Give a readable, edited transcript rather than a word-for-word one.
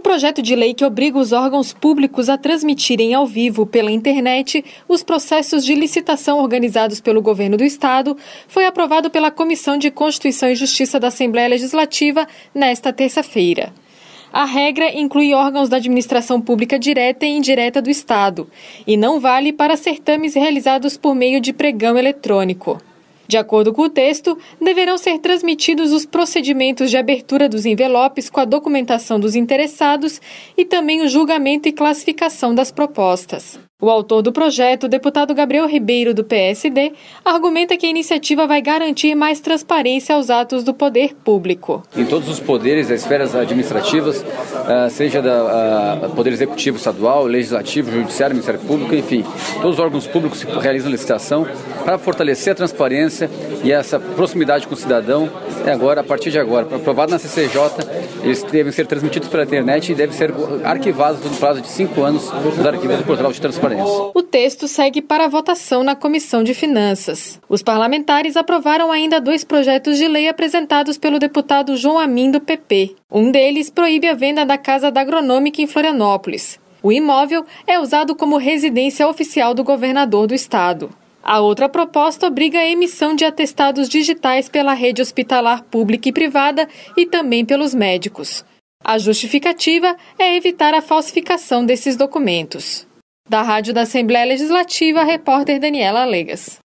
projeto de lei que obriga os órgãos públicos a transmitirem ao vivo pela internet os processos de licitação organizados pelo governo do Estado foi aprovado pela Comissão de Constituição e Justiça da Assembleia Legislativa nesta terça-feira. A regra inclui órgãos da administração pública direta e indireta do Estado e não vale para certames realizados por meio de pregão eletrônico. De acordo com o texto, deverão ser transmitidos os procedimentos de abertura dos envelopes com a documentação dos interessados e também o julgamento e classificação das propostas. O autor do projeto, o deputado Gabriel Ribeiro, do PSD, argumenta que a iniciativa vai garantir mais transparência aos atos do poder público. Em todos os poderes, as esferas administrativas, seja do Poder Executivo Estadual, Legislativo, Judiciário, Ministério Público, enfim, todos os órgãos públicos realizam licitação para fortalecer a transparência e essa proximidade com o cidadão. Agora, a partir de agora, aprovado na CCJ, eles devem ser transmitidos pela internet e devem ser arquivados no prazo de 5 anos nos arquivos do Portal de Transparência. O texto segue para a votação na Comissão de Finanças. Os parlamentares aprovaram ainda 2 projetos de lei apresentados pelo deputado João Amin, do PP. Um deles proíbe a venda da Casa da Agronômica em Florianópolis. O imóvel é usado como residência oficial do governador do estado. A outra proposta obriga a emissão de atestados digitais pela rede hospitalar pública e privada e também pelos médicos. A justificativa é evitar a falsificação desses documentos. Da Rádio da Assembleia Legislativa, a repórter Daniela Alegas.